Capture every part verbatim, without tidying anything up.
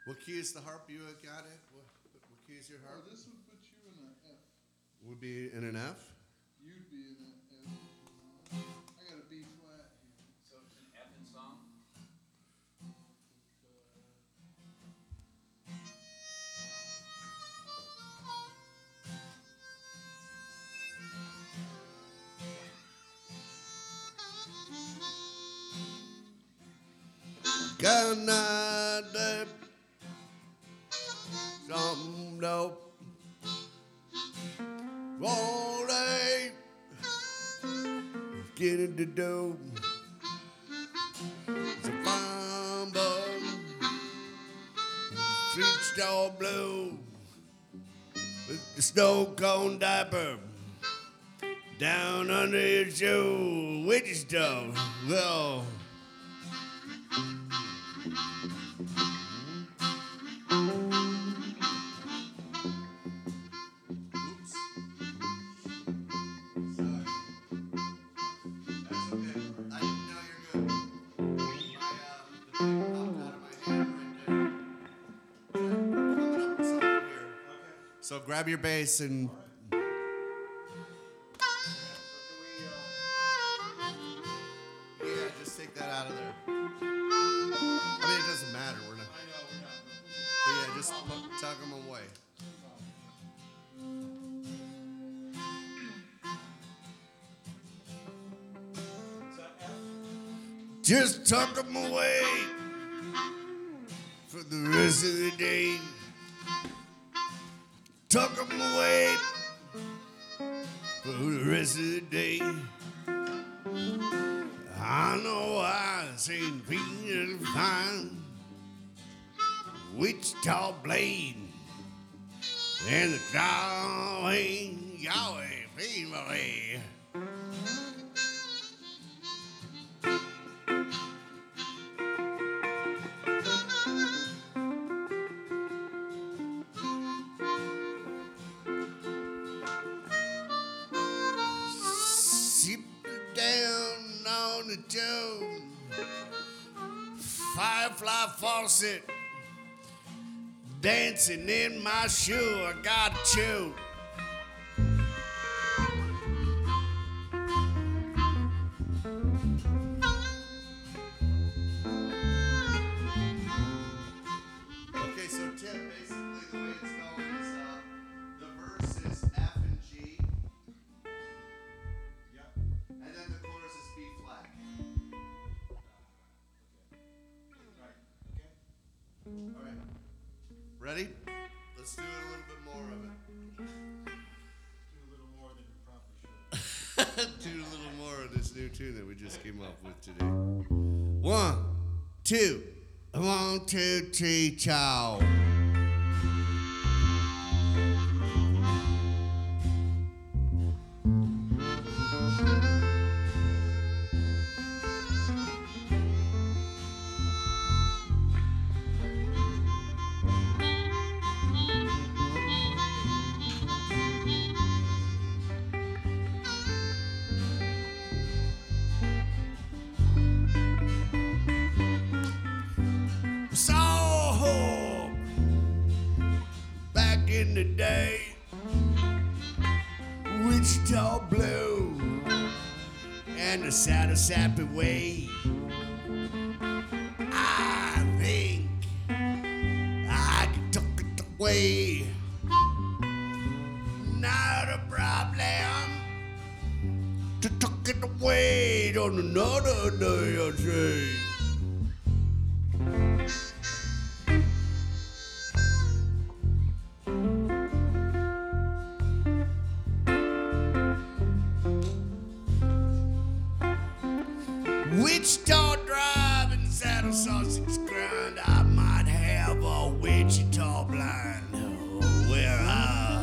What key is the harp? You got it? What, what key is your harp? Oh, this would put you in an F. Would be in an F? You'd be in an F. I got a B flat here. So it's an F in song? Canada, something dope. All day, get into dope. It's a fine bug, streets all blue, with the snow cone diaper down under your shoe. Witch dog, well. So grab your bass and. Yeah, just take that out of there. I mean, it doesn't matter. We're not. But yeah, just tuck them away. Just tuck them away for the rest of the day. Tuck them away for the rest of the day. I know I've seen Peter fine, Wichita Blade, and the Yahweh, Yahweh, family. Down on the Joe, Firefly faucet, dancing in my shoe. I got to chew. Okay, so Tim, basically the way it's going is uh, the verse is F and G. And then the chorus is B flat. Right. Okay. All right. Ready? Let's do it a little bit more of it. Do a little more than you probably should. Do a little more of this new tune that we just came up with today. One, two, one, two, three, ciao. So back in the day, Wichita Blue and the saddest happy way. I think I can tuck it away. Not a problem to tuck it away on another day, I say. Wichita Drive and saddle sausage grind. I might have a Wichita blind where I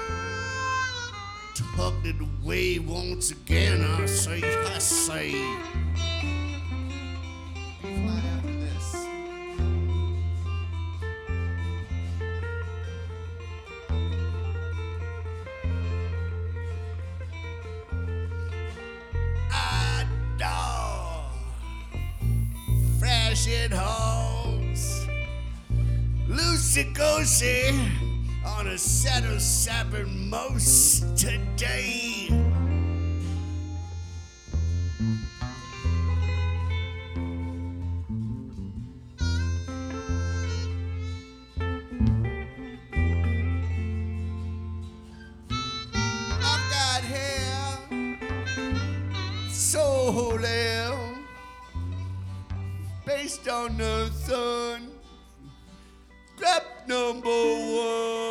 tucked it away once again. I say, I say. Flat after this. I dog. Fresh it hose. loosey-goosey on a set of seven most today. I've got hair so low based on the sun. Grab number one.